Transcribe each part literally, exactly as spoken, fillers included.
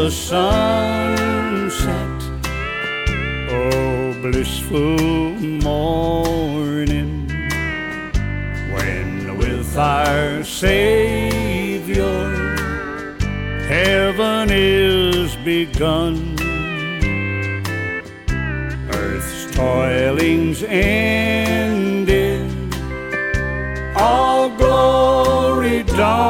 the sunset. Oh, blissful morning, when with our Savior heaven is begun. Earth's toilings ended, all glory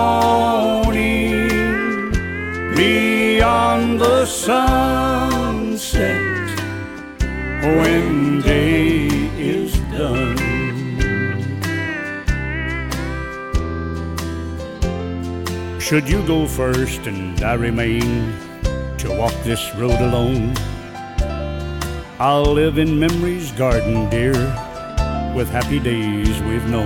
dawning beyond the sunset when day is done. Should you go first and I remain to walk this road alone, I'll live in memory's garden, dear, with happy days we've known.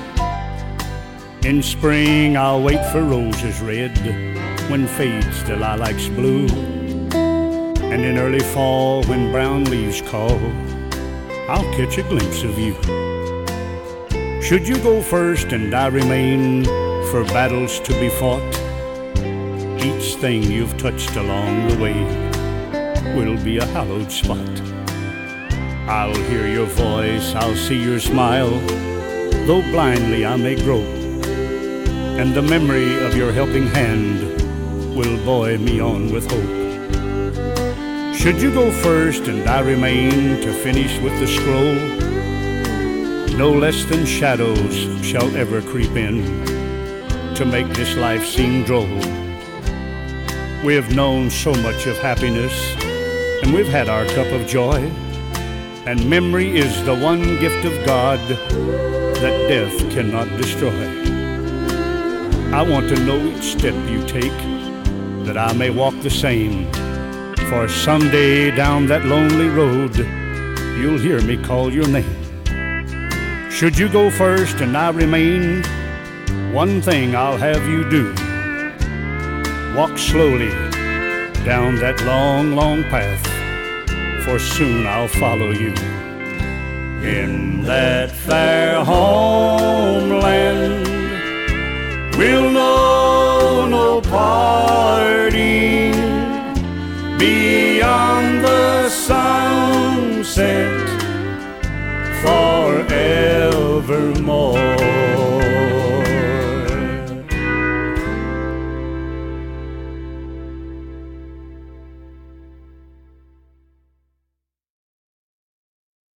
In spring I'll wait for roses red, when fades the lilac's blue, and in early fall when brown leaves call, I'll catch a glimpse of you. Should you go first and I remain for battles to be fought, each thing you've touched along the way will be a hallowed spot. I'll hear your voice, I'll see your smile, though blindly I may grope, and the memory of your helping hand will buoy me on with hope. Should you go first and I remain to finish with the scroll, no less than shadows shall ever creep in to make this life seem droll. We have known so much of happiness, and we've had our cup of joy, and memory is the one gift of God that death cannot destroy. I want to know each step you take, that I may walk the same, for someday down that lonely road you'll hear me call your name. Should you go first and I remain, one thing I'll have you do: walk slowly down that long, long path, for soon I'll follow you. In that fair homeland we'll know